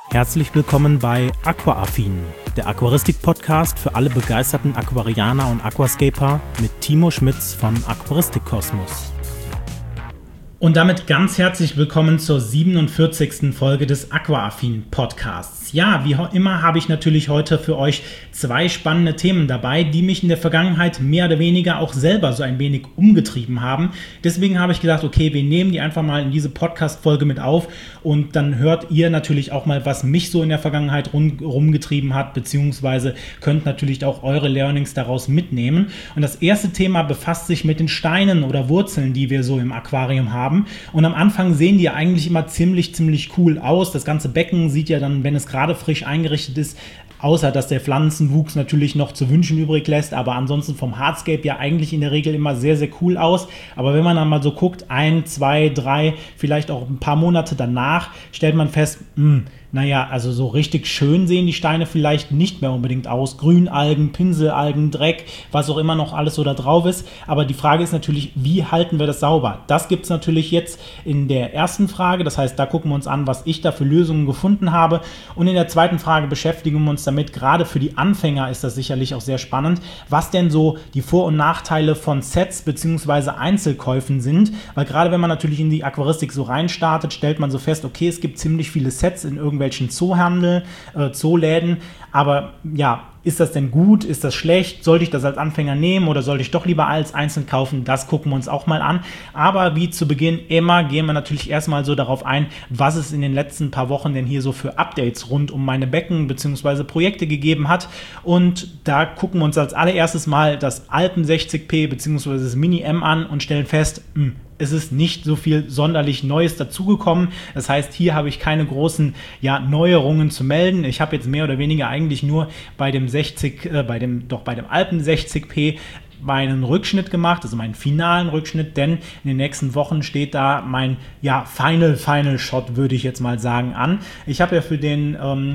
Herzlich willkommen bei Aquaaffin, der Aquaristik-Podcast für alle begeisterten Aquarianer und Aquascaper mit Timo Schmitz von Aquaristik Kosmos. Und damit ganz herzlich willkommen zur 47. Folge des Aquaaffin Podcasts. Ja, wie immer habe ich natürlich heute für euch zwei spannende Themen dabei, die mich in der Vergangenheit mehr oder weniger auch selber so ein wenig umgetrieben haben. Deswegen habe ich gedacht, okay, wir nehmen die einfach mal in diese Podcast-Folge mit auf und dann hört ihr natürlich auch mal, was mich so in der Vergangenheit rumgetrieben hat, beziehungsweise könnt natürlich auch eure Learnings daraus mitnehmen. Und das erste Thema befasst sich mit den Steinen oder Wurzeln, die wir so im Aquarium haben. Und am Anfang sehen die ja eigentlich immer ziemlich cool aus. Das ganze Becken sieht ja dann, wenn es gerade frisch eingerichtet ist, außer dass der Pflanzenwuchs natürlich noch zu wünschen übrig lässt, aber ansonsten vom Hardscape ja eigentlich in der Regel immer sehr cool aus. Aber wenn man dann mal so guckt, 1, 2, 3, vielleicht auch ein paar Monate danach, stellt man fest, naja, also so richtig schön sehen die Steine vielleicht nicht mehr unbedingt aus. Grünalgen, Pinselalgen, Dreck, was auch immer noch alles so da drauf ist. Aber die Frage ist natürlich, wie halten wir das sauber? Das gibt es natürlich jetzt in der ersten Frage. Das heißt, da gucken wir uns an, was ich da für Lösungen gefunden habe. Und in der zweiten Frage beschäftigen wir uns damit. Gerade für die Anfänger ist das sicherlich auch sehr spannend, was denn so die Vor- und Nachteile von Sets bzw. Einzelkäufen sind. Weil gerade wenn man natürlich in die Aquaristik so reinstartet, stellt man so fest, okay, es gibt ziemlich viele Sets in irgendwelchen Zoohandel, Zooläden, aber ja, ist das denn gut, ist das schlecht, sollte ich das als Anfänger nehmen oder sollte ich doch lieber als einzeln kaufen, das gucken wir uns auch mal an, aber wie zu Beginn immer gehen wir natürlich erstmal so darauf ein, was es in den letzten paar Wochen denn hier so für Updates rund um meine Becken bzw. Projekte gegeben hat und da gucken wir uns als allererstes mal das Alpen 60p bzw. das Mini M an und stellen fest, es ist nicht so viel sonderlich Neues dazugekommen. Das heißt, hier habe ich keine großen Neuerungen zu melden. Ich habe jetzt mehr oder weniger eigentlich nur bei dem bei dem Alpen 60p meinen Rückschnitt gemacht, also meinen finalen Rückschnitt, denn in den nächsten Wochen steht da mein Final Shot, würde ich jetzt mal sagen, an. Ich habe ja für den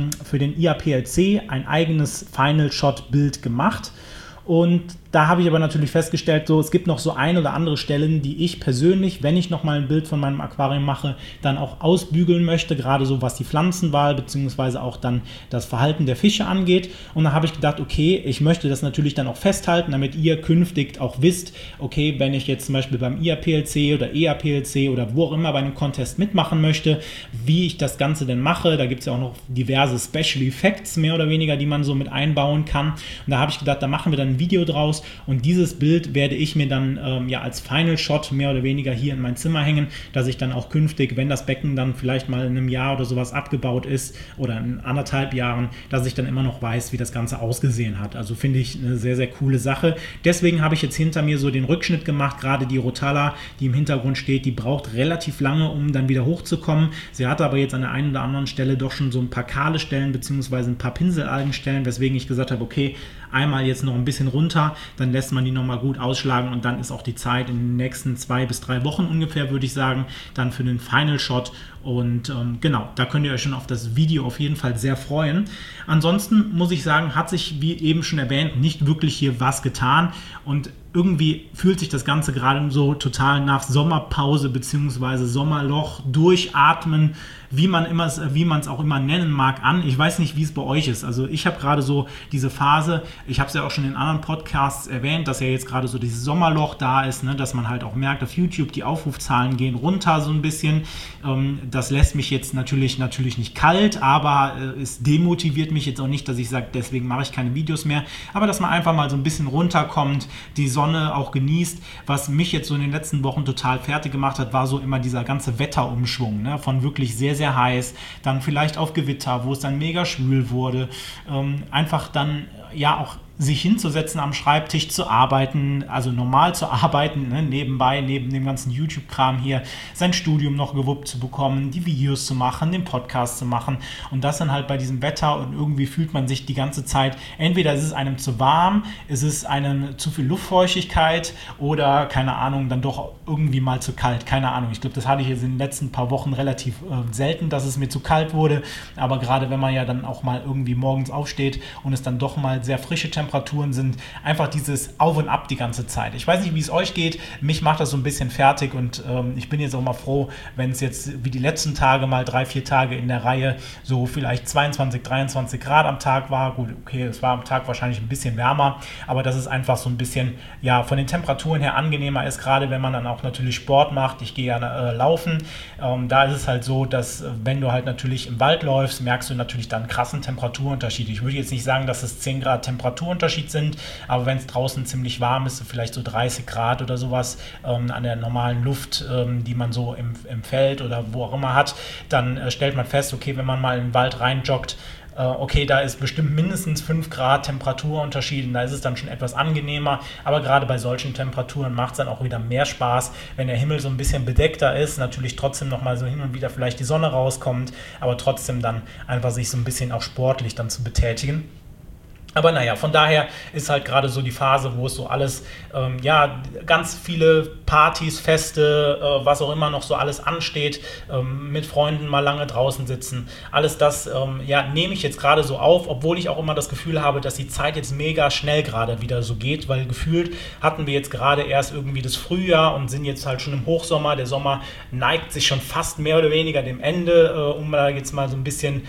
IAPLC ein eigenes Final Shot Bild gemacht. Und da habe ich aber natürlich festgestellt, es gibt noch so ein oder andere Stellen, die ich persönlich, wenn ich nochmal ein Bild von meinem Aquarium mache, dann auch ausbügeln möchte, gerade so was die Pflanzenwahl bzw. auch dann das Verhalten der Fische angeht. Und da habe ich gedacht, okay, ich möchte das natürlich dann auch festhalten, damit ihr künftig auch wisst, okay, wenn ich jetzt zum Beispiel beim IAPLC oder EAPLC oder wo auch immer bei einem Contest mitmachen möchte, wie ich das Ganze denn mache. Da gibt es ja auch noch diverse Special Effects, mehr oder weniger, die man so mit einbauen kann. Und da habe ich gedacht, da machen wir dann ein Video draus und dieses Bild werde ich mir dann als Final Shot mehr oder weniger hier in mein Zimmer hängen, dass ich dann auch künftig, wenn das Becken dann vielleicht mal in einem Jahr oder sowas abgebaut ist oder in 1,5 Jahren, dass ich dann immer noch weiß, wie das Ganze ausgesehen hat. Also finde ich eine sehr coole Sache. Deswegen habe ich jetzt hinter mir so den Rückschnitt gemacht, gerade die Rotala, die im Hintergrund steht, die braucht relativ lange, um dann wieder hochzukommen. Sie hatte aber jetzt an der einen oder anderen Stelle doch schon so ein paar kahle Stellen beziehungsweise ein paar Pinselalgenstellen, weswegen ich gesagt habe, okay, einmal jetzt noch ein bisschen runter, dann lässt man die nochmal gut ausschlagen und dann ist auch die Zeit in den nächsten 2 bis 3 Wochen ungefähr, würde ich sagen, dann für den Final Shot und genau, da könnt ihr euch schon auf das Video auf jeden Fall sehr freuen. Ansonsten muss ich sagen, hat sich, wie eben schon erwähnt, nicht wirklich hier was getan und irgendwie fühlt sich das Ganze gerade so total nach Sommerpause bzw. Sommerloch, Durchatmen, wie man es auch immer nennen mag, an. Ich weiß nicht, wie es bei euch ist. Also ich habe gerade so diese Phase, ich habe es ja auch schon in anderen Podcasts erwähnt, dass ja jetzt gerade so dieses Sommerloch da ist, ne, dass man halt auch merkt, auf YouTube die Aufrufzahlen gehen runter so ein bisschen. Das lässt mich jetzt natürlich nicht kalt, aber es demotiviert mich jetzt auch nicht, dass ich sage, deswegen mache ich keine Videos mehr. Aber dass man einfach mal so ein bisschen runterkommt, die Sonne auch genießt. Was mich jetzt so in den letzten Wochen total fertig gemacht hat, war so immer dieser ganze Wetterumschwung, ne? Von wirklich sehr heiß, dann vielleicht auf Gewitter, wo es dann mega schwül wurde. Einfach dann auch sich hinzusetzen am Schreibtisch zu arbeiten, also normal zu arbeiten, ne, nebenbei, neben dem ganzen YouTube-Kram hier, sein Studium noch gewuppt zu bekommen, die Videos zu machen, den Podcast zu machen und das dann halt bei diesem Wetter und irgendwie fühlt man sich die ganze Zeit, entweder ist es einem zu warm, ist es einem zu viel Luftfeuchtigkeit oder, keine Ahnung, dann doch irgendwie mal zu kalt, keine Ahnung. Ich glaube, das hatte ich jetzt in den letzten paar Wochen relativ selten, dass es mir zu kalt wurde, aber gerade wenn man ja dann auch mal irgendwie morgens aufsteht und es dann doch mal sehr frische Temperaturen Temperaturen sind einfach dieses Auf und Ab die ganze Zeit. Ich weiß nicht, wie es euch geht, mich macht das so ein bisschen fertig und ich bin jetzt auch mal froh, wenn es jetzt wie die letzten Tage mal 3-4 Tage in der Reihe so vielleicht 22, 23 Grad am Tag war. Gut, okay, es war am Tag wahrscheinlich ein bisschen wärmer, aber dass es einfach so ein bisschen ja von den Temperaturen her angenehmer ist, gerade wenn man dann auch natürlich Sport macht. Ich gehe ja laufen. Da ist es halt so, dass wenn du halt natürlich im Wald läufst, merkst du natürlich dann krassen Temperaturunterschied. Ich würde jetzt nicht sagen, dass es 10 Grad Temperaturunterschied sind, aber wenn es draußen ziemlich warm ist, vielleicht so 30 Grad oder sowas an der normalen Luft, die man so im Feld oder wo auch immer hat, dann stellt man fest, okay, wenn man mal in den Wald reinjoggt, okay, da ist bestimmt mindestens 5 Grad Temperaturunterschied und da ist es dann schon etwas angenehmer, aber gerade bei solchen Temperaturen macht es dann auch wieder mehr Spaß, wenn der Himmel so ein bisschen bedeckter ist, natürlich trotzdem nochmal so hin und wieder vielleicht die Sonne rauskommt, aber trotzdem dann einfach sich so ein bisschen auch sportlich dann zu betätigen. Aber naja, von daher ist halt gerade so die Phase, wo es so alles, ganz viele Partys, Feste, was auch immer noch so alles ansteht, mit Freunden mal lange draußen sitzen. Alles das, nehme ich jetzt gerade so auf, obwohl ich auch immer das Gefühl habe, dass die Zeit jetzt mega schnell gerade wieder so geht, weil gefühlt hatten wir jetzt gerade erst irgendwie das Frühjahr und sind jetzt halt schon im Hochsommer. Der Sommer neigt sich schon fast mehr oder weniger dem Ende, um da jetzt mal so ein bisschen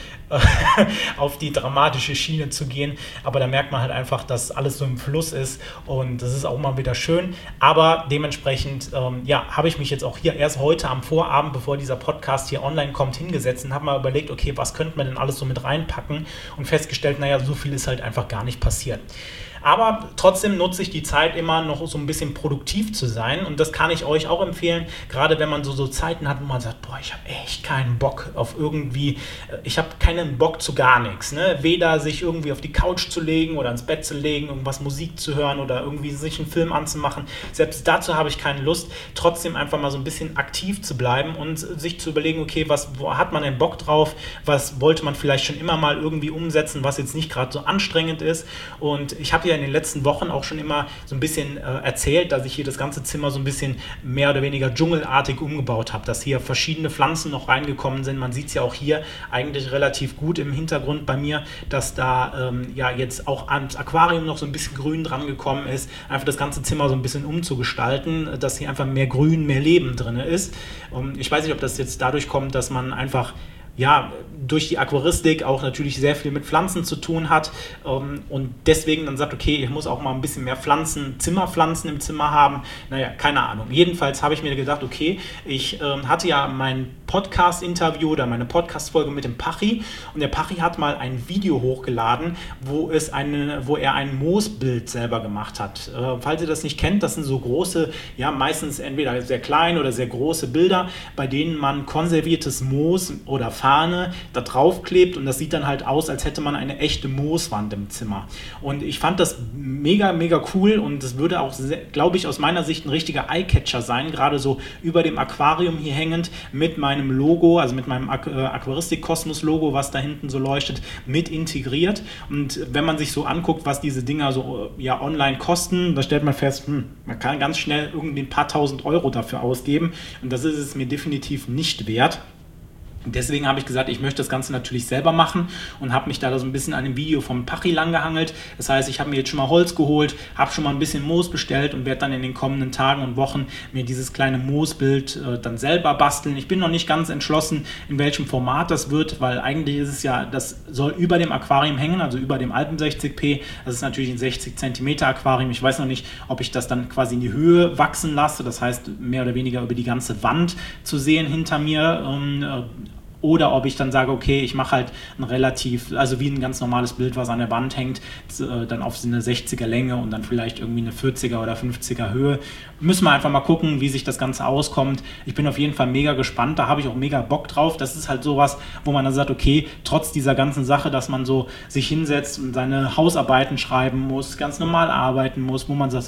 auf die dramatische Schiene zu gehen. Aber da merkt man halt einfach, dass alles so im Fluss ist und das ist auch mal wieder schön. Aber dementsprechend, habe ich mich jetzt auch hier erst heute am Vorabend, bevor dieser Podcast hier online kommt, hingesetzt und habe mal überlegt, okay, was könnte man denn alles so mit reinpacken und festgestellt, so viel ist halt einfach gar nicht passiert. Aber trotzdem nutze ich die Zeit immer noch so ein bisschen produktiv zu sein und das kann ich euch auch empfehlen, gerade wenn man so Zeiten hat, wo man sagt, ich habe echt keinen Bock auf irgendwie, ich habe keinen Bock zu gar nichts, ne? Weder sich irgendwie auf die Couch zu legen oder ins Bett zu legen, irgendwas Musik zu hören oder irgendwie sich einen Film anzumachen, selbst dazu habe ich keine Lust, trotzdem einfach mal so ein bisschen aktiv zu bleiben und sich zu überlegen, okay, wo hat man denn Bock drauf, was wollte man vielleicht schon immer mal irgendwie umsetzen, was jetzt nicht gerade so anstrengend ist und ich habe ja in den letzten Wochen auch schon immer so ein bisschen erzählt, dass ich hier das ganze Zimmer so ein bisschen mehr oder weniger dschungelartig umgebaut habe, dass hier verschiedene Pflanzen noch reingekommen sind. Man sieht es ja auch hier eigentlich relativ gut im Hintergrund bei mir, dass da jetzt auch ans Aquarium noch so ein bisschen Grün dran gekommen ist, einfach das ganze Zimmer so ein bisschen umzugestalten, dass hier einfach mehr Grün, mehr Leben drin ist. Ich weiß nicht, ob das jetzt dadurch kommt, dass man einfach durch die Aquaristik auch natürlich sehr viel mit Pflanzen zu tun hat und deswegen dann sagt, okay, ich muss auch mal ein bisschen mehr Zimmerpflanzen im Zimmer haben. Keine Ahnung. Jedenfalls habe ich mir gedacht, okay, ich hatte ja mein Podcast-Interview oder meine Podcast-Folge mit dem Pachi und der Pachi hat mal ein Video hochgeladen, wo er ein Moosbild selber gemacht hat. Falls ihr das nicht kennt, das sind so große, meistens entweder sehr kleine oder sehr große Bilder, bei denen man konserviertes Moos oder Fahne da draufklebt und das sieht dann halt aus, als hätte man eine echte Mooswand im Zimmer. Und ich fand das mega, mega cool und das würde auch, glaube ich, aus meiner Sicht ein richtiger Eyecatcher sein, gerade so über dem Aquarium hier hängend mit meinem Logo, also mit meinem Aquaristik-Kosmos-Logo, was da hinten so leuchtet, mit integriert. Und wenn man sich so anguckt, was diese Dinger so online kosten, da stellt man fest, man kann ganz schnell irgendwie ein paar tausend Euro dafür ausgeben und das ist es mir definitiv nicht wert. Deswegen habe ich gesagt, ich möchte das Ganze natürlich selber machen und habe mich da so ein bisschen an dem Video vom Pachi langgehangelt. Das heißt, ich habe mir jetzt schon mal Holz geholt, habe schon mal ein bisschen Moos bestellt und werde dann in den kommenden Tagen und Wochen mir dieses kleine Moosbild dann selber basteln. Ich bin noch nicht ganz entschlossen, in welchem Format das wird, weil eigentlich ist es das soll über dem Aquarium hängen, also über dem Alpen 60p. Das ist natürlich ein 60 cm Aquarium. Ich weiß noch nicht, ob ich das dann quasi in die Höhe wachsen lasse, das heißt mehr oder weniger über die ganze Wand zu sehen hinter mir. Oder ob ich dann sage, okay, ich mache halt also wie ein ganz normales Bild, was an der Wand hängt, dann auf so eine 60er Länge und dann vielleicht irgendwie eine 40er oder 50er Höhe. Müssen wir einfach mal gucken, wie sich das Ganze auskommt. Ich bin auf jeden Fall mega gespannt, da habe ich auch mega Bock drauf. Das ist halt sowas, wo man dann sagt, okay, trotz dieser ganzen Sache, dass man so sich hinsetzt und seine Hausarbeiten schreiben muss, ganz normal arbeiten muss, wo man sagt,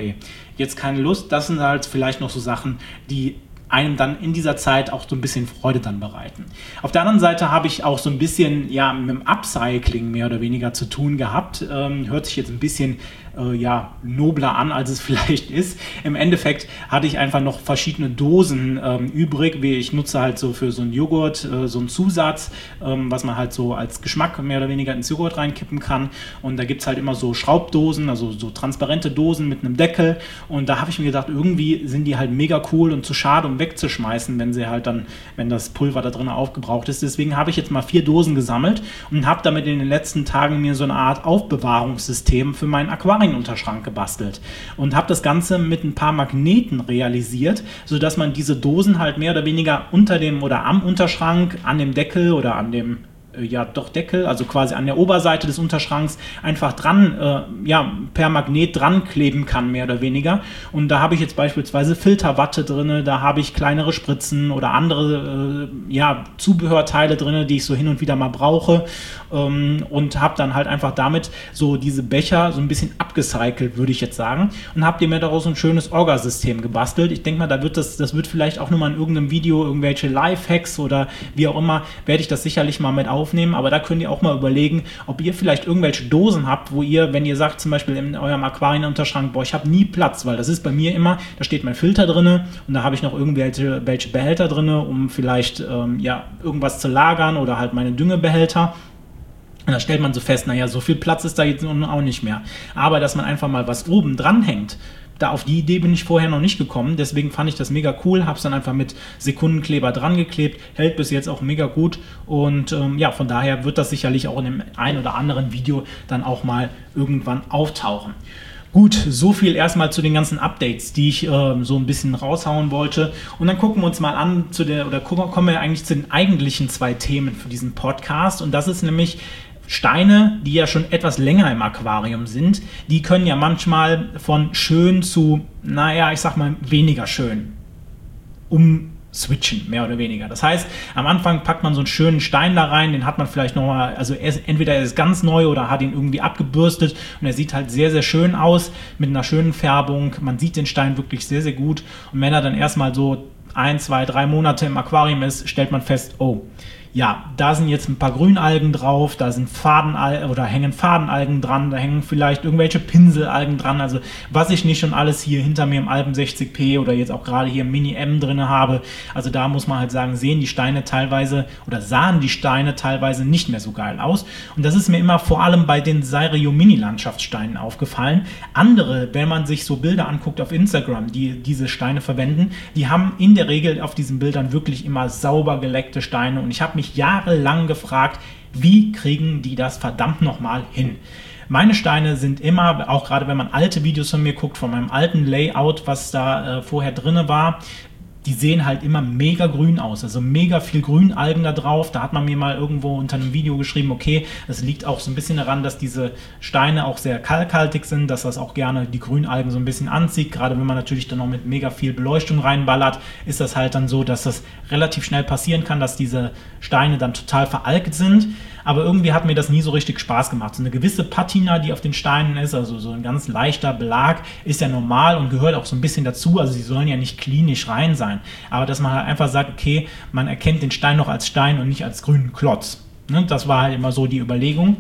jetzt keine Lust. Das sind halt vielleicht noch so Sachen, die einem dann in dieser Zeit auch so ein bisschen Freude dann bereiten. Auf der anderen Seite habe ich auch so ein bisschen mit dem Upcycling mehr oder weniger zu tun gehabt. Hört sich jetzt ein bisschen ja, nobler an, als es vielleicht ist. Im Endeffekt hatte ich einfach noch verschiedene Dosen übrig. Ich nutze halt so für so einen Joghurt so einen Zusatz, was man halt so als Geschmack mehr oder weniger ins Joghurt reinkippen kann. Und da gibt es halt immer so Schraubdosen, also so transparente Dosen mit einem Deckel. Und da habe ich mir gedacht, irgendwie sind die halt mega cool und zu schade, um wegzuschmeißen, wenn sie halt dann, wenn das Pulver da drin aufgebraucht ist. Deswegen habe ich jetzt mal 4 Dosen gesammelt und habe damit in den letzten Tagen mir so eine Art Aufbewahrungssystem für meinen Aquarienunterschrank gebastelt und habe das Ganze mit ein paar Magneten realisiert, sodass man diese Dosen halt mehr oder weniger unter dem oder am Unterschrank, an dem Deckel oder an dem Deckel, also quasi an der Oberseite des Unterschranks einfach dran, per Magnet dran kleben kann, mehr oder weniger. Und da habe ich jetzt beispielsweise Filterwatte drin, da habe ich kleinere Spritzen oder andere Zubehörteile drin, die ich so hin und wieder mal brauche, und habe dann halt einfach damit so diese Becher so ein bisschen abgecycelt, würde ich jetzt sagen, und habe mir daraus ein schönes Orgasystem gebastelt. Ich denke mal, das wird vielleicht auch nochmal in irgendeinem Video, irgendwelche Lifehacks oder wie auch immer, werde ich das sicherlich mal mit aufnehmen, aber da könnt ihr auch mal überlegen, ob ihr vielleicht irgendwelche Dosen habt, wo ihr, wenn ihr sagt zum Beispiel in eurem Aquarienunterschrank, boah, ich habe nie Platz, weil das ist bei mir immer, da steht mein Filter drin und da habe ich noch irgendwelche Behälter drin, um vielleicht irgendwas zu lagern oder halt meine Düngebehälter. Und da stellt man so fest, naja, so viel Platz ist da jetzt auch nicht mehr. Aber dass man einfach mal was oben dran hängt, da auf die Idee bin ich vorher noch nicht gekommen, deswegen fand ich das mega cool, habe es dann einfach mit Sekundenkleber dran geklebt, hält bis jetzt auch mega gut und von daher wird das sicherlich auch in dem ein oder anderen Video dann auch mal irgendwann auftauchen. Gut, so viel erstmal zu den ganzen Updates, die ich so ein bisschen raushauen wollte. Und dann gucken wir uns mal an kommen wir eigentlich zu den eigentlichen 2 Themen für diesen Podcast. Und das ist nämlich Steine, die ja schon etwas länger im Aquarium sind, die können ja manchmal von schön zu, weniger schön umswitchen, mehr oder weniger. Das heißt, am Anfang packt man so einen schönen Stein da rein, den hat man vielleicht nochmal, also entweder er ist ganz neu oder hat ihn irgendwie abgebürstet und er sieht halt sehr, sehr schön aus, mit einer schönen Färbung. Man sieht den Stein wirklich sehr, sehr gut. Und wenn er dann erstmal so 1, 2, 3 Monate im Aquarium ist, stellt man fest, oh, ja, da sind jetzt ein paar Grünalgen drauf, da sind hängen Fadenalgen dran, da hängen vielleicht irgendwelche Pinselalgen dran, also was ich nicht schon alles hier hinter mir im Alpen 60p oder jetzt auch gerade hier im Mini M drin habe, also da muss man halt sagen, sahen die Steine teilweise nicht mehr so geil aus und das ist mir immer vor allem bei den Sairio Mini Landschaftssteinen aufgefallen. Andere, wenn man sich so Bilder anguckt auf Instagram, die diese Steine verwenden, die haben in der Regel auf diesen Bildern wirklich immer sauber geleckte Steine und ich habe mich jahrelang gefragt, wie kriegen die das verdammt nochmal hin? Meine Steine sind immer, auch gerade wenn man alte Videos von mir guckt, von meinem alten Layout, was da vorher drin war, die sehen halt immer mega grün aus, also mega viel Grünalgen da drauf. Da hat man mir mal irgendwo unter einem Video geschrieben, okay, das liegt auch so ein bisschen daran, dass diese Steine auch sehr kalkhaltig sind, dass das auch gerne die Grünalgen so ein bisschen anzieht. Gerade wenn man natürlich dann noch mit mega viel Beleuchtung reinballert, ist das halt dann so, dass das relativ schnell passieren kann, dass diese Steine dann total veralgt sind. Aber irgendwie hat mir das nie so richtig Spaß gemacht. So eine gewisse Patina, die auf den Steinen ist, also so ein ganz leichter Belag, ist ja normal und gehört auch so ein bisschen dazu. Also sie sollen ja nicht klinisch rein sein. Aber dass man halt einfach sagt, okay, man erkennt den Stein noch als Stein und nicht als grünen Klotz. Ne? Das war halt immer so die Überlegung.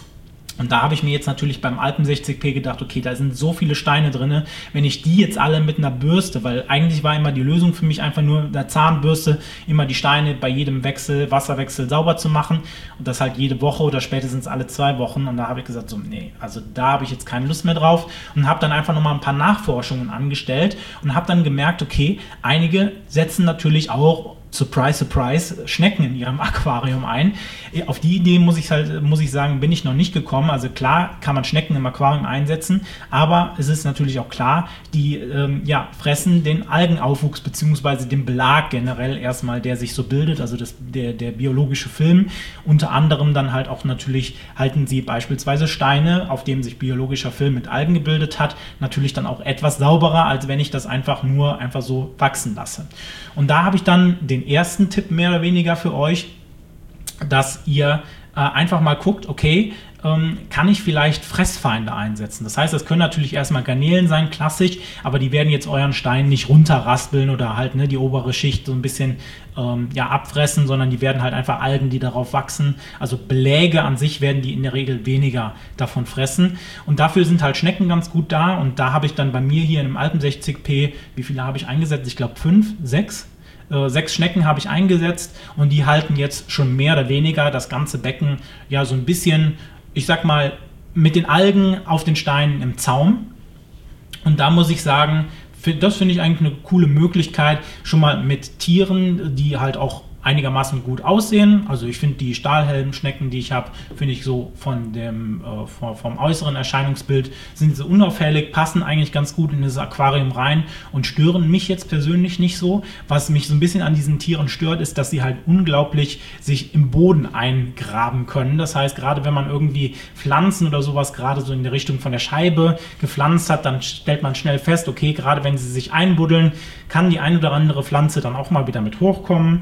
Und da habe ich mir jetzt natürlich beim Alpen 60p gedacht, okay, da sind so viele Steine drin, wenn ich die jetzt alle mit einer Bürste, weil eigentlich war immer die Lösung für mich einfach nur mit einer Zahnbürste immer die Steine bei jedem Wasserwechsel sauber zu machen und das halt jede Woche oder spätestens alle 2 Wochen. Und da habe ich gesagt, so nee, also da habe ich jetzt keine Lust mehr drauf und habe dann einfach nochmal ein paar Nachforschungen angestellt und habe dann gemerkt, okay, einige setzen natürlich auch Surprise, surprise, Schnecken in ihrem Aquarium ein. Auf die Idee muss ich sagen, bin ich noch nicht gekommen. Also klar kann man Schnecken im Aquarium einsetzen, aber es ist natürlich auch klar, die fressen den Algenaufwuchs bzw. den Belag generell erstmal, der sich so bildet, also der biologische Film. Unter anderem dann halt auch natürlich halten sie beispielsweise Steine, auf dem sich biologischer Film mit Algen gebildet hat, natürlich dann auch etwas sauberer, als wenn ich das einfach so wachsen lasse. Und da habe ich dann den ersten Tipp mehr oder weniger für euch, dass ihr einfach mal guckt, okay, kann ich vielleicht Fressfeinde einsetzen. Das heißt, das können natürlich erstmal Garnelen sein, klassisch, aber die werden jetzt euren Stein nicht runterraspeln oder halt die obere Schicht so ein bisschen abfressen, sondern die werden halt einfach Algen, die darauf wachsen. Also Beläge an sich werden die in der Regel weniger davon fressen. Und dafür sind halt Schnecken ganz gut da. Und da habe ich dann bei mir hier in einem Alpen 60P, wie viele habe ich eingesetzt? Ich glaube 6 Schnecken habe ich eingesetzt und die halten jetzt schon mehr oder weniger das ganze Becken ja so ein bisschen, ich sag mal, mit den Algen auf den Steinen im Zaum. Und da muss ich sagen, das finde ich eigentlich eine coole Möglichkeit, schon mal mit Tieren, die halt auch einigermaßen gut aussehen. Also ich finde die Stahlhelmschnecken, die ich habe, finde ich so vom äußeren Erscheinungsbild sind sie unauffällig, passen eigentlich ganz gut in das Aquarium rein und stören mich jetzt persönlich nicht so. Was mich so ein bisschen an diesen Tieren stört, ist, dass sie halt unglaublich sich im Boden eingraben können. Das heißt, gerade wenn man irgendwie Pflanzen oder sowas gerade so in der Richtung von der Scheibe gepflanzt hat, dann stellt man schnell fest, okay, gerade wenn sie sich einbuddeln, kann die ein oder andere Pflanze dann auch mal wieder mit hochkommen.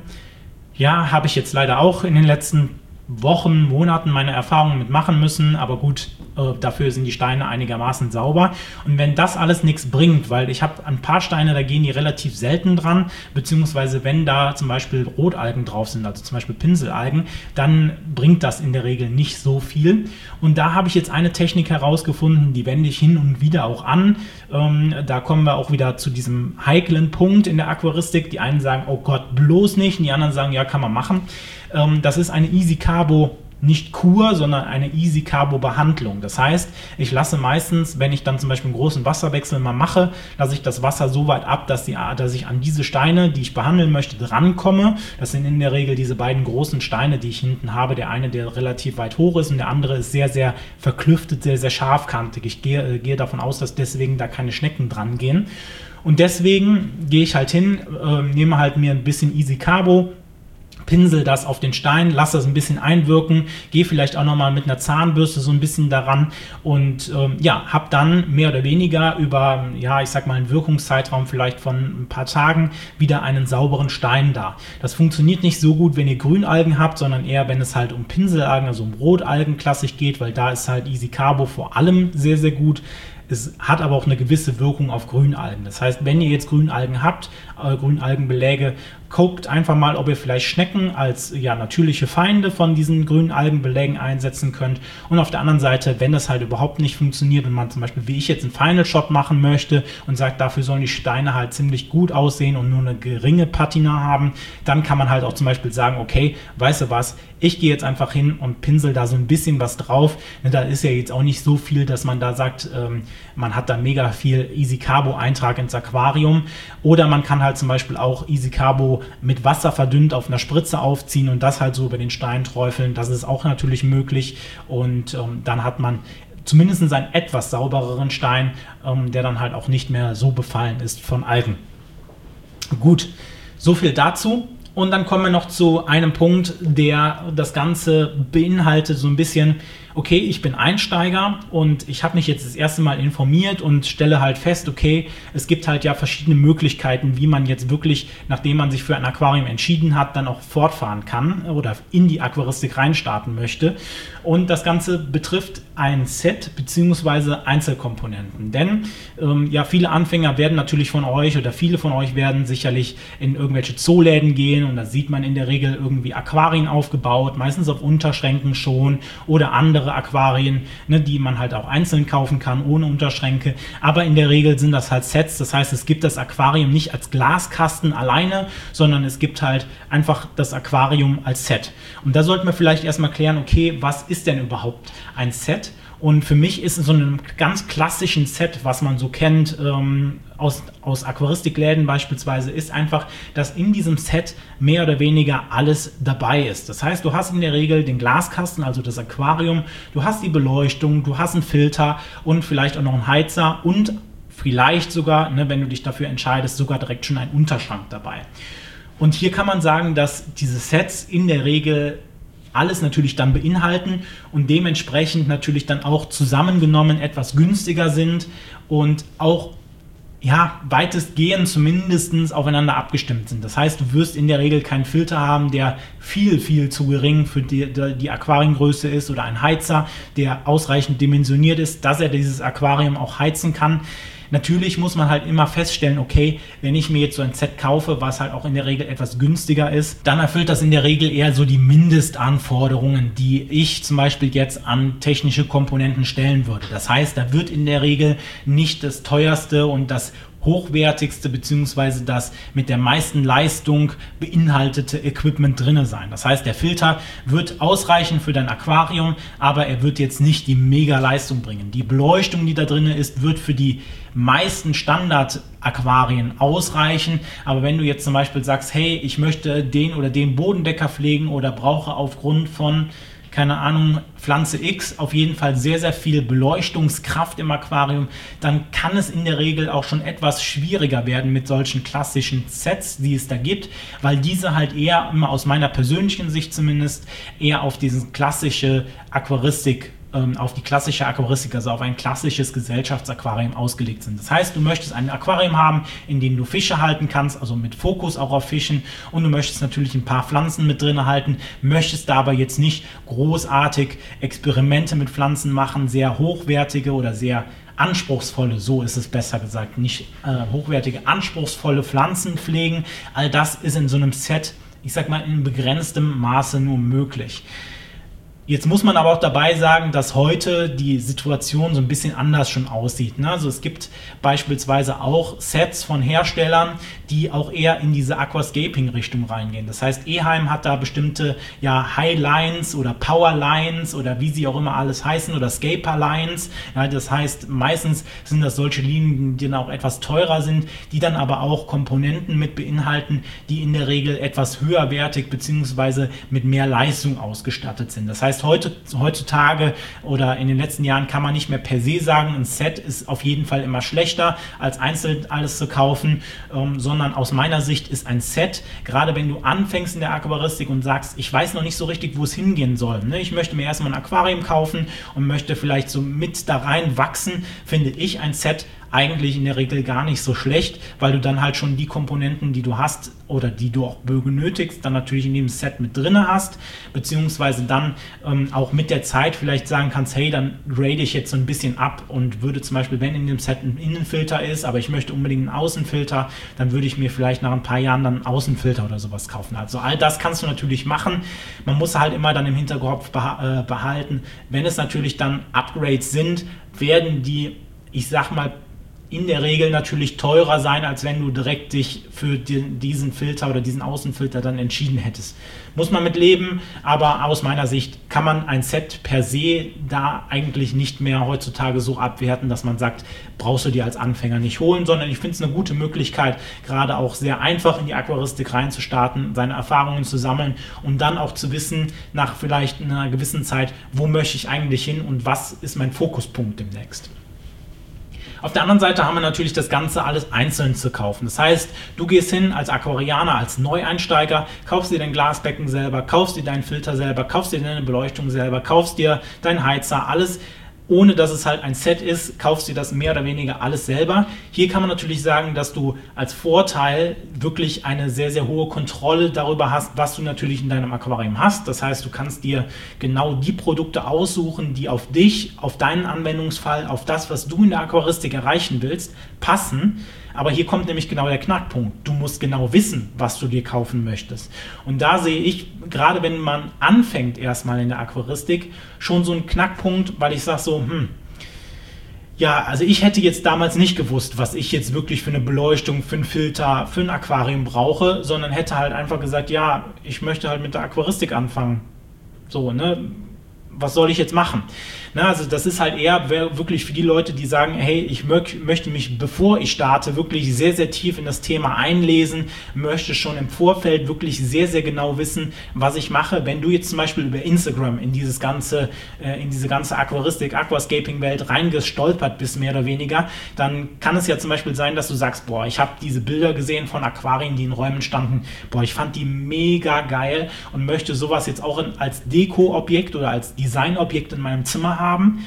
Ja, habe ich jetzt leider auch in den letzten Wochen, Monaten meine Erfahrungen mit machen müssen, aber gut, dafür sind die Steine einigermaßen sauber. Und wenn das alles nichts bringt, weil ich habe ein paar Steine, da gehen die relativ selten dran, beziehungsweise wenn da zum Beispiel Rotalgen drauf sind, also zum Beispiel Pinselalgen, dann bringt das in der Regel nicht so viel. Und da habe ich jetzt eine Technik herausgefunden, die wende ich hin und wieder auch an. Da kommen wir auch wieder zu diesem heiklen Punkt in der Aquaristik. Die einen sagen, oh Gott, bloß nicht, und die anderen sagen, ja, kann man machen. Das ist eine Easy Carbo, nicht Kur, sondern eine Easy Carbo Behandlung. Das heißt, ich lasse meistens, wenn ich dann zum Beispiel einen großen Wasserwechsel mal mache, lasse ich das Wasser so weit ab, dass ich an diese Steine, die ich behandeln möchte, drankomme. Das sind in der Regel diese beiden großen Steine, die ich hinten habe. Der eine, der relativ weit hoch ist, und der andere ist sehr, sehr verklüftet, sehr, sehr scharfkantig. Ich gehe davon aus, dass deswegen da keine Schnecken dran gehen. Und deswegen gehe ich halt hin, nehme halt mir ein bisschen Easy Carbo, pinsel das auf den Stein, lasse das ein bisschen einwirken, gehe vielleicht auch nochmal mit einer Zahnbürste so ein bisschen daran und habe dann mehr oder weniger über, ich sag mal, einen Wirkungszeitraum vielleicht von ein paar Tagen wieder einen sauberen Stein da. Das funktioniert nicht so gut, wenn ihr Grünalgen habt, sondern eher, wenn es halt um Pinselalgen, also um Rotalgen klassisch geht, weil da ist halt Easy Carbo vor allem sehr, sehr gut. Es hat aber auch eine gewisse Wirkung auf Grünalgen. Das heißt, wenn ihr jetzt Grünalgen habt, Grünalgenbeläge, guckt einfach mal, ob ihr vielleicht Schnecken als natürliche Feinde von diesen Grünalgenbelägen einsetzen könnt. Und auf der anderen Seite, wenn das halt überhaupt nicht funktioniert und man zum Beispiel, wie ich jetzt, einen Final Shot machen möchte und sagt, dafür sollen die Steine halt ziemlich gut aussehen und nur eine geringe Patina haben, dann kann man halt auch zum Beispiel sagen, okay, weißt du was, ich gehe jetzt einfach hin und pinsel da so ein bisschen was drauf. Da ist ja jetzt auch nicht so viel, dass man da sagt, man hat da mega viel Easy Carbo Eintrag ins Aquarium. Oder man kann halt zum Beispiel auch Easy Carbo mit Wasser verdünnt auf einer Spritze aufziehen und das halt so über den Stein träufeln. Das ist auch natürlich möglich. Und dann hat man zumindest einen etwas saubereren Stein, der dann halt auch nicht mehr so befallen ist von Algen. Gut, so viel dazu. Und dann kommen wir noch zu einem Punkt, der das Ganze beinhaltet, so ein bisschen, okay, ich bin Einsteiger und ich habe mich jetzt das erste Mal informiert und stelle halt fest, okay, es gibt halt ja verschiedene Möglichkeiten, wie man jetzt wirklich, nachdem man sich für ein Aquarium entschieden hat, dann auch fortfahren kann oder in die Aquaristik reinstarten möchte. Und das Ganze betrifft ein Set bzw. Einzelkomponenten. Denn viele Anfänger werden natürlich von euch oder viele von euch werden sicherlich in irgendwelche Zooläden gehen und da sieht man in der Regel irgendwie Aquarien aufgebaut, meistens auf Unterschränken schon oder andere Aquarien, die man halt auch einzeln kaufen kann, ohne Unterschränke. Aber in der Regel sind das halt Sets. Das heißt, es gibt das Aquarium nicht als Glaskasten alleine, sondern es gibt halt einfach das Aquarium als Set. Und da sollten wir vielleicht erstmal klären, okay, was ist denn überhaupt ein Set? Und für mich ist in so einem ganz klassischen Set, was man so kennt, aus Aquaristikläden beispielsweise, ist einfach, dass in diesem Set mehr oder weniger alles dabei ist. Das heißt, du hast in der Regel den Glaskasten, also das Aquarium, du hast die Beleuchtung, du hast einen Filter und vielleicht auch noch einen Heizer und vielleicht sogar, wenn du dich dafür entscheidest, sogar direkt schon einen Unterschrank dabei. Und hier kann man sagen, dass diese Sets in der Regel alles natürlich dann beinhalten und dementsprechend natürlich dann auch zusammengenommen etwas günstiger sind und auch weitestgehend zumindest aufeinander abgestimmt sind. Das heißt, du wirst in der Regel keinen Filter haben, der viel, viel zu gering für die Aquariengröße ist oder ein Heizer, der ausreichend dimensioniert ist, dass er dieses Aquarium auch heizen kann. Natürlich muss man halt immer feststellen, okay, wenn ich mir jetzt so ein Set kaufe, was halt auch in der Regel etwas günstiger ist, dann erfüllt das in der Regel eher so die Mindestanforderungen, die ich zum Beispiel jetzt an technische Komponenten stellen würde. Das heißt, da wird in der Regel nicht das teuerste und das hochwertigste bzw. das mit der meisten Leistung beinhaltete Equipment drin sein. Das heißt, der Filter wird ausreichen für dein Aquarium, aber er wird jetzt nicht die Mega-Leistung bringen. Die Beleuchtung, die da drin ist, wird für die meisten Standard-Aquarien ausreichen, aber wenn du jetzt zum Beispiel sagst, hey, ich möchte den oder den Bodendecker pflegen oder brauche aufgrund von keine Ahnung, Pflanze X, auf jeden Fall sehr, sehr viel Beleuchtungskraft im Aquarium, dann kann es in der Regel auch schon etwas schwieriger werden mit solchen klassischen Sets, die es da gibt, weil diese halt eher, immer aus meiner persönlichen Sicht zumindest, eher auf diese klassische Aquaristik, also auf ein klassisches Gesellschaftsaquarium ausgelegt sind. Das heißt, du möchtest ein Aquarium haben, in dem du Fische halten kannst, also mit Fokus auch auf Fischen, und du möchtest natürlich ein paar Pflanzen mit drin halten, möchtest dabei jetzt nicht großartig Experimente mit Pflanzen machen, sehr hochwertige oder sehr anspruchsvolle, so ist es besser gesagt, nicht hochwertige, anspruchsvolle Pflanzen pflegen. All das ist in so einem Set, ich sag mal, in begrenztem Maße nur möglich. Jetzt muss man aber auch dabei sagen, dass heute die Situation so ein bisschen anders schon aussieht. Also es gibt beispielsweise auch Sets von Herstellern, die auch eher in diese Aquascaping-Richtung reingehen. Das heißt, Eheim hat da bestimmte High-Lines oder Power-Lines oder wie sie auch immer alles heißen oder Scaper-Lines. Ja, das heißt, meistens sind das solche Linien, die dann auch etwas teurer sind, die dann aber auch Komponenten mit beinhalten, die in der Regel etwas höherwertig bzw. mit mehr Leistung ausgestattet sind. Das heißt, heutzutage oder in den letzten Jahren kann man nicht mehr per se sagen, ein Set ist auf jeden Fall immer schlechter als einzeln alles zu kaufen, sondern aus meiner Sicht ist ein Set, gerade wenn du anfängst in der Aquaristik und sagst, ich weiß noch nicht so richtig, wo es hingehen soll. Ich möchte mir erstmal ein Aquarium kaufen und möchte vielleicht so mit da rein wachsen, finde ich ein Set eigentlich in der Regel gar nicht so schlecht, weil du dann halt schon die Komponenten, die du hast oder die du auch benötigst, dann natürlich in dem Set mit drin hast, beziehungsweise dann auch mit der Zeit vielleicht sagen kannst, hey, dann grade ich jetzt so ein bisschen ab und würde zum Beispiel, wenn in dem Set ein Innenfilter ist, aber ich möchte unbedingt einen Außenfilter, dann würde ich mir vielleicht nach ein paar Jahren dann einen Außenfilter oder sowas kaufen. Also all das kannst du natürlich machen. Man muss halt immer dann im Hinterkopf behalten, wenn es natürlich dann Upgrades sind, werden die, ich sag mal, in der Regel natürlich teurer sein, als wenn du direkt dich für diesen Filter oder diesen Außenfilter dann entschieden hättest. Muss man mit leben, aber aus meiner Sicht kann man ein Set per se da eigentlich nicht mehr heutzutage so abwerten, dass man sagt, brauchst du dir als Anfänger nicht holen, sondern ich finde es eine gute Möglichkeit, gerade auch sehr einfach in die Aquaristik reinzustarten, seine Erfahrungen zu sammeln und dann auch zu wissen, nach vielleicht einer gewissen Zeit, wo möchte ich eigentlich hin und was ist mein Fokuspunkt demnächst. Auf der anderen Seite haben wir natürlich das Ganze alles einzeln zu kaufen. Das heißt, du gehst hin als Aquarianer, als Neueinsteiger, kaufst dir dein Glasbecken selber, kaufst dir deinen Filter selber, kaufst dir deine Beleuchtung selber, kaufst dir deinen Heizer, alles, ohne dass es halt ein Set ist, kaufst du das mehr oder weniger alles selber. Hier kann man natürlich sagen, dass du als Vorteil wirklich eine sehr, sehr hohe Kontrolle darüber hast, was du natürlich in deinem Aquarium hast. Das heißt, du kannst dir genau die Produkte aussuchen, die auf dich, auf deinen Anwendungsfall, auf das, was du in der Aquaristik erreichen willst, passen. Aber hier kommt nämlich genau der Knackpunkt. Du musst genau wissen, was du dir kaufen möchtest. Und da sehe ich, gerade wenn man anfängt erstmal in der Aquaristik, schon so einen Knackpunkt, weil ich sage so, also ich hätte jetzt damals nicht gewusst, was ich jetzt wirklich für eine Beleuchtung, für einen Filter, für ein Aquarium brauche, sondern hätte halt einfach gesagt, ja, ich möchte halt mit der Aquaristik anfangen. So, was soll ich jetzt machen? Also das ist halt eher wirklich für die Leute, die sagen, hey, ich möchte mich, bevor ich starte, wirklich sehr, sehr tief in das Thema einlesen, möchte schon im Vorfeld wirklich sehr, sehr genau wissen, was ich mache. Wenn du jetzt zum Beispiel über Instagram in diese ganze Aquaristik, Aquascaping-Welt reingestolpert bist, mehr oder weniger, dann kann es ja zum Beispiel sein, dass du sagst, ich habe diese Bilder gesehen von Aquarien, die in Räumen standen, ich fand die mega geil und möchte sowas jetzt auch als Deko-Objekt oder als Designobjekt in meinem Zimmer haben.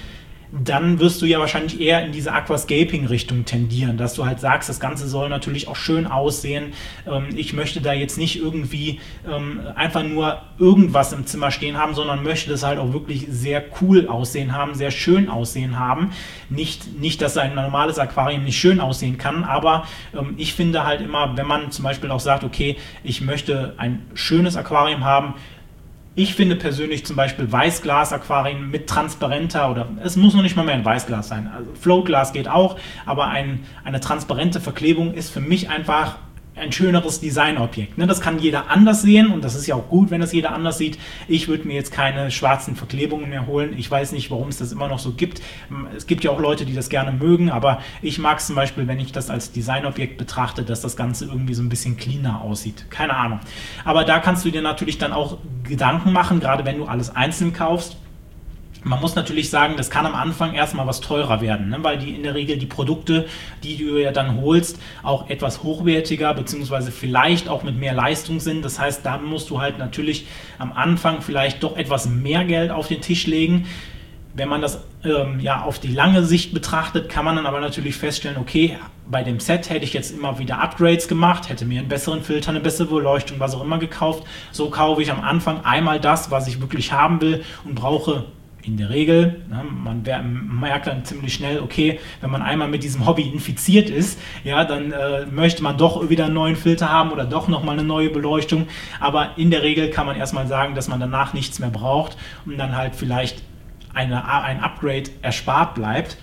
dann wirst du ja wahrscheinlich eher in diese Aquascaping-Richtung tendieren, dass du halt sagst, das Ganze soll natürlich auch schön aussehen. Ich möchte da jetzt nicht irgendwie einfach nur irgendwas im Zimmer stehen haben, sondern möchte das halt auch wirklich sehr cool aussehen haben, sehr schön aussehen haben. Nicht, dass ein normales Aquarium nicht schön aussehen kann, aber ich finde halt immer, wenn man zum Beispiel auch sagt, okay, ich möchte ein schönes Aquarium haben. Ich finde persönlich zum Beispiel Weißglas-Aquarien mit transparenter, oder es muss noch nicht mal mehr ein Weißglas sein, also Floatglas geht auch, aber eine transparente Verklebung ist für mich einfach ein schöneres Designobjekt. Das kann jeder anders sehen und das ist ja auch gut, wenn das jeder anders sieht. Ich würde mir jetzt keine schwarzen Verklebungen mehr holen. Ich weiß nicht, warum es das immer noch so gibt. Es gibt ja auch Leute, die das gerne mögen, aber ich mag es zum Beispiel, wenn ich das als Designobjekt betrachte, dass das Ganze irgendwie so ein bisschen cleaner aussieht. Keine Ahnung. Aber da kannst du dir natürlich dann auch Gedanken machen, gerade wenn du alles einzeln kaufst. Man muss natürlich sagen, das kann am Anfang erstmal was teurer werden, weil in der Regel die Produkte, die du ja dann holst, auch etwas hochwertiger bzw. vielleicht auch mit mehr Leistung sind. Das heißt, da musst du halt natürlich am Anfang vielleicht doch etwas mehr Geld auf den Tisch legen. Wenn man das auf die lange Sicht betrachtet, kann man dann aber natürlich feststellen, okay, bei dem Set hätte ich jetzt immer wieder Upgrades gemacht, hätte mir einen besseren Filter, eine bessere Beleuchtung, was auch immer gekauft. So kaufe ich am Anfang einmal das, was ich wirklich haben will und brauche in der Regel, man merkt dann ziemlich schnell, okay, wenn man einmal mit diesem Hobby infiziert ist, ja, dann möchte man doch wieder einen neuen Filter haben oder doch nochmal eine neue Beleuchtung. Aber in der Regel kann man erstmal sagen, dass man danach nichts mehr braucht und dann halt vielleicht ein Upgrade erspart bleibt.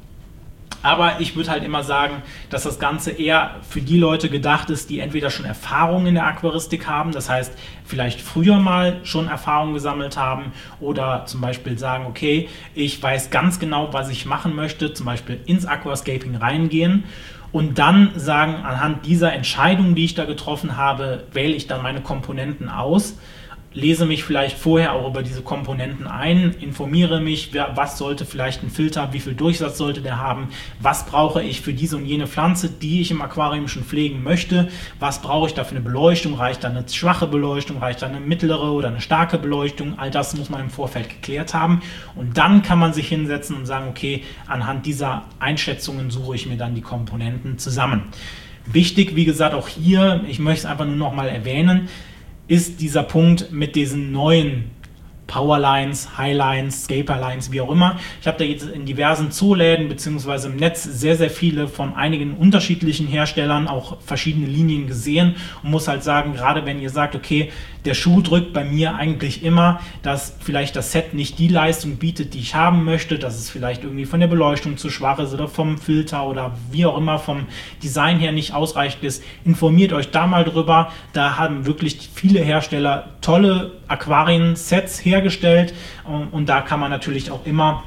Aber ich würde halt immer sagen, dass das Ganze eher für die Leute gedacht ist, die entweder schon Erfahrung in der Aquaristik haben, das heißt vielleicht früher mal schon Erfahrung gesammelt haben oder zum Beispiel sagen, okay, ich weiß ganz genau, was ich machen möchte, zum Beispiel ins Aquascaping reingehen und dann sagen, anhand dieser Entscheidung, die ich da getroffen habe, wähle ich dann meine Komponenten aus. Lese mich vielleicht vorher auch über diese Komponenten ein, informiere mich, was sollte vielleicht ein Filter, wie viel Durchsatz sollte der haben, was brauche ich für diese und jene Pflanze, die ich im Aquarium schon pflegen möchte, was brauche ich da für eine Beleuchtung, reicht da eine schwache Beleuchtung, reicht da eine mittlere oder eine starke Beleuchtung, all das muss man im Vorfeld geklärt haben und dann kann man sich hinsetzen und sagen, okay, anhand dieser Einschätzungen suche ich mir dann die Komponenten zusammen. Wichtig, wie gesagt, auch hier, ich möchte es einfach nur noch mal erwähnen, ist dieser Punkt mit diesen neuen Powerlines, Highlines, Scaperlines, wie auch immer. Ich habe da jetzt in diversen Zooläden bzw. im Netz sehr, sehr viele von einigen unterschiedlichen Herstellern auch verschiedene Linien gesehen und muss halt sagen, gerade wenn ihr sagt, okay, der Schuh drückt bei mir eigentlich immer, dass vielleicht das Set nicht die Leistung bietet, die ich haben möchte, dass es vielleicht irgendwie von der Beleuchtung zu schwach ist oder vom Filter oder wie auch immer vom Design her nicht ausreichend ist, informiert euch da mal drüber. Da haben wirklich viele Hersteller tolle Aquarien-Sets hergestellt und da kann man natürlich auch immer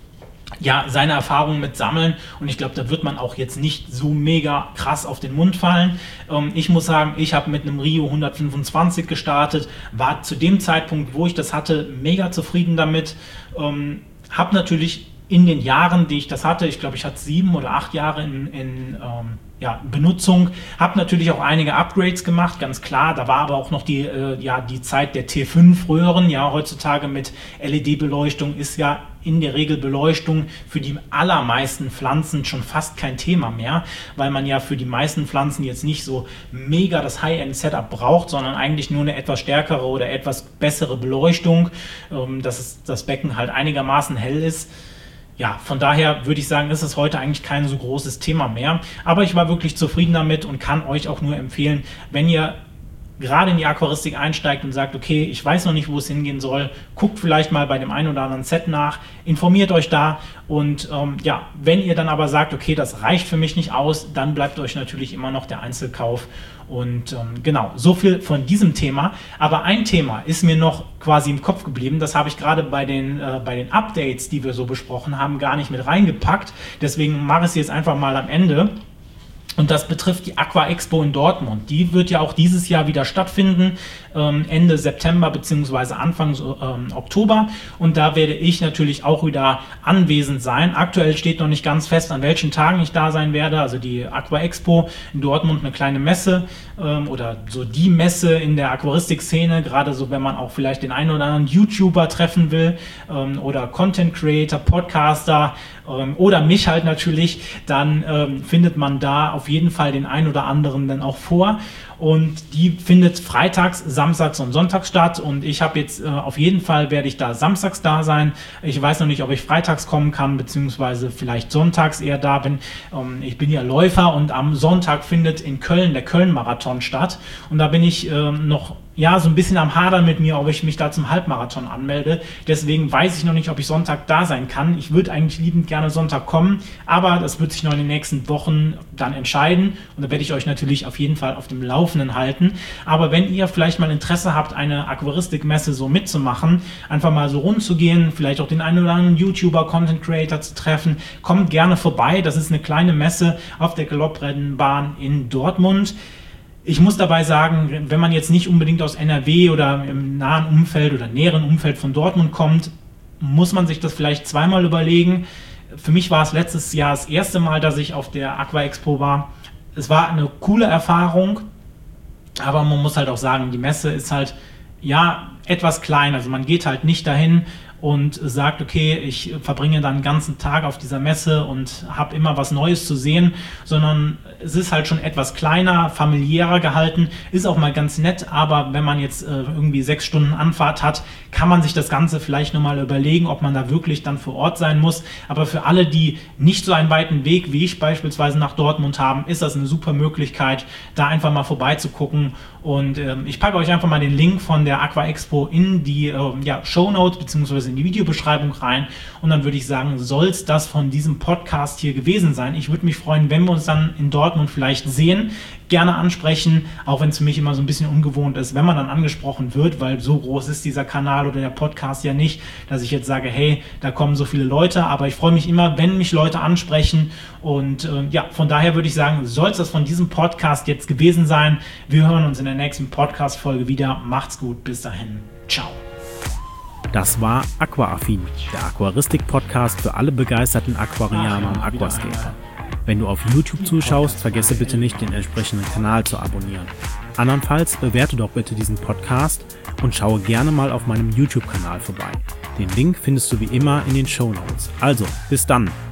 seine Erfahrungen mit sammeln und ich glaube, da wird man auch jetzt nicht so mega krass auf den Mund fallen. Ich muss sagen, ich habe mit einem Rio 125 gestartet, war zu dem Zeitpunkt, wo ich das hatte, mega zufrieden damit, habe natürlich in den Jahren, die ich das hatte, ich glaube, ich hatte 7 oder 8 Jahre in Benutzung, habe natürlich auch einige Upgrades gemacht, ganz klar, da war aber auch noch die Zeit der T5 Röhren, heutzutage mit LED-Beleuchtung ist ja in der Regel Beleuchtung für die allermeisten Pflanzen schon fast kein Thema mehr, weil man ja für die meisten Pflanzen jetzt nicht so mega das High-End-Setup braucht, sondern eigentlich nur eine etwas stärkere oder etwas bessere Beleuchtung, dass das Becken halt einigermaßen hell ist. Ja, von daher würde ich sagen, ist es heute eigentlich kein so großes Thema mehr. Aber ich war wirklich zufrieden damit und kann euch auch nur empfehlen, wenn ihr gerade in die Aquaristik einsteigt und sagt, okay, ich weiß noch nicht, wo es hingehen soll, guckt vielleicht mal bei dem einen oder anderen Set nach, informiert euch da und wenn ihr dann aber sagt, okay, das reicht für mich nicht aus, dann bleibt euch natürlich immer noch der Einzelkauf und genau, so viel von diesem Thema. Aber ein Thema ist mir noch quasi im Kopf geblieben, das habe ich gerade bei den Updates, die wir so besprochen haben, gar nicht mit reingepackt, deswegen mache ich es jetzt einfach mal am Ende. Und das betrifft die Aqua Expo in Dortmund. Die wird ja auch dieses Jahr wieder stattfinden, Ende September bzw. Anfang Oktober. Und da werde ich natürlich auch wieder anwesend sein. Aktuell steht noch nicht ganz fest, an welchen Tagen ich da sein werde. Also die Aqua Expo in Dortmund, eine kleine Messe oder so die Messe in der Aquaristik-Szene, gerade so, wenn man auch vielleicht den einen oder anderen YouTuber treffen will oder Content Creator, Podcaster oder mich halt natürlich, dann findet man da auf jeden Fall den einen oder anderen dann auch vor. Und die findet freitags, samstags und sonntags statt. Und ich habe jetzt auf jeden Fall werde ich da samstags da sein. Ich weiß noch nicht, ob ich freitags kommen kann, beziehungsweise vielleicht sonntags eher da bin. Ich bin ja Läufer und am Sonntag findet in Köln der Köln-Marathon statt. Und da bin ich noch so ein bisschen am Hadern mit mir, ob ich mich da zum Halbmarathon anmelde. Deswegen weiß ich noch nicht, ob ich Sonntag da sein kann. Ich würde eigentlich liebend gerne Sonntag kommen, aber das wird sich noch in den nächsten Wochen dann entscheiden. Und da werde ich euch natürlich auf jeden Fall auf dem Laufenden halten. Aber wenn ihr vielleicht mal Interesse habt, eine Aquaristikmesse so mitzumachen, einfach mal so rumzugehen, vielleicht auch den einen oder anderen YouTuber, Content Creator zu treffen, kommt gerne vorbei. Das ist eine kleine Messe auf der Galopprennbahn in Dortmund. Ich muss dabei sagen, wenn man jetzt nicht unbedingt aus NRW oder im nahen Umfeld oder näheren Umfeld von Dortmund kommt, muss man sich das vielleicht zweimal überlegen. Für mich war es letztes Jahr das erste Mal, dass ich auf der Aqua Expo war. Es war eine coole Erfahrung, aber man muss halt auch sagen, die Messe ist halt etwas klein. Also man geht halt nicht dahin und sagt, okay, ich verbringe dann einen ganzen Tag auf dieser Messe und habe immer was Neues zu sehen, sondern es ist halt schon etwas kleiner, familiärer gehalten, ist auch mal ganz nett, aber wenn man jetzt irgendwie 6 Stunden Anfahrt hat, kann man sich das Ganze vielleicht nochmal überlegen, ob man da wirklich dann vor Ort sein muss. Aber für alle, die nicht so einen weiten Weg wie ich beispielsweise nach Dortmund haben, ist das eine super Möglichkeit, da einfach mal vorbeizugucken. Und ich packe euch einfach mal den Link von der Aqua Expo in die Shownotes bzw. in die Videobeschreibung rein. Und dann würde ich sagen, soll es das von diesem Podcast hier gewesen sein. Ich würde mich freuen, wenn wir uns dann in Dortmund vielleicht sehen. Gerne ansprechen, auch wenn es für mich immer so ein bisschen ungewohnt ist, wenn man dann angesprochen wird, weil so groß ist dieser Kanal oder der Podcast ja nicht, dass ich jetzt sage, hey, da kommen so viele Leute, aber ich freue mich immer, wenn mich Leute ansprechen und von daher würde ich sagen, soll es das von diesem Podcast jetzt gewesen sein. Wir hören uns in der nächsten Podcast-Folge wieder. Macht's gut, bis dahin. Ciao. Das war Aquaaffin, der Aquaristik-Podcast für alle begeisterten Aquarianer und Aquascaper. Wenn du auf YouTube zuschaust, vergesse bitte nicht, den entsprechenden Kanal zu abonnieren. Andernfalls bewerte doch bitte diesen Podcast und schaue gerne mal auf meinem YouTube-Kanal vorbei. Den Link findest du wie immer in den Shownotes. Also, bis dann!